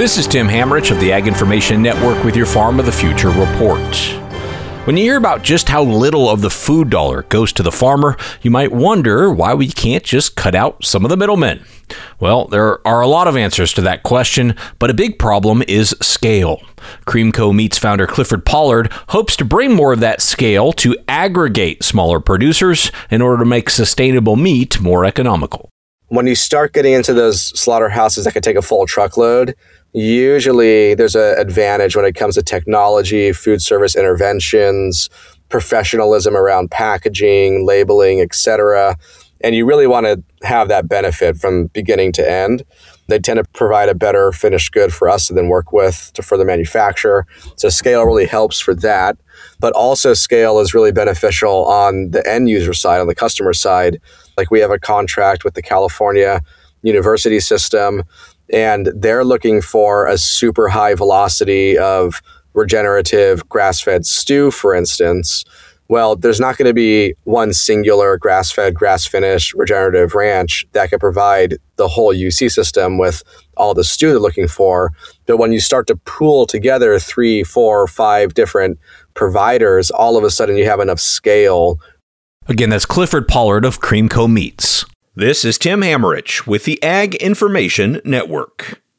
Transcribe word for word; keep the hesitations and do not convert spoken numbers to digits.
This is Tim Hammerich of the Ag Information Network with your Farm of the Future report. When you hear about just how little of the food dollar goes to the farmer, you might wonder why we can't just cut out some of the middlemen. Well, there are a lot of answers to that question, but a big problem is scale. Creamco Meats founder Clifford Pollard hopes to bring more of that scale to aggregate smaller producers in order to make sustainable meat more economical. When you start getting into those slaughterhouses that can take a full truckload, usually there's an advantage when it comes to technology, food service interventions, professionalism around packaging, labeling, et cetera. And you really want to have that benefit from beginning to end. They tend to provide a better finished good for us to then work with to further manufacture. So scale really helps for that. But also scale is really beneficial on the end user side, on the customer side. Like we have a contract with the California University System, and they're looking for a super high velocity of regenerative grass-fed stew, for instance. Well, there's not going to be one singular grass-fed, grass-finished regenerative ranch that can provide the whole U C system with all the stew they're looking for. But when you start to pool together three, four, five different providers, all of a sudden you have enough scale. Again, that's Clifford Pollard of Creamco Meats. This is Tim Hammerich with the Ag Information Network.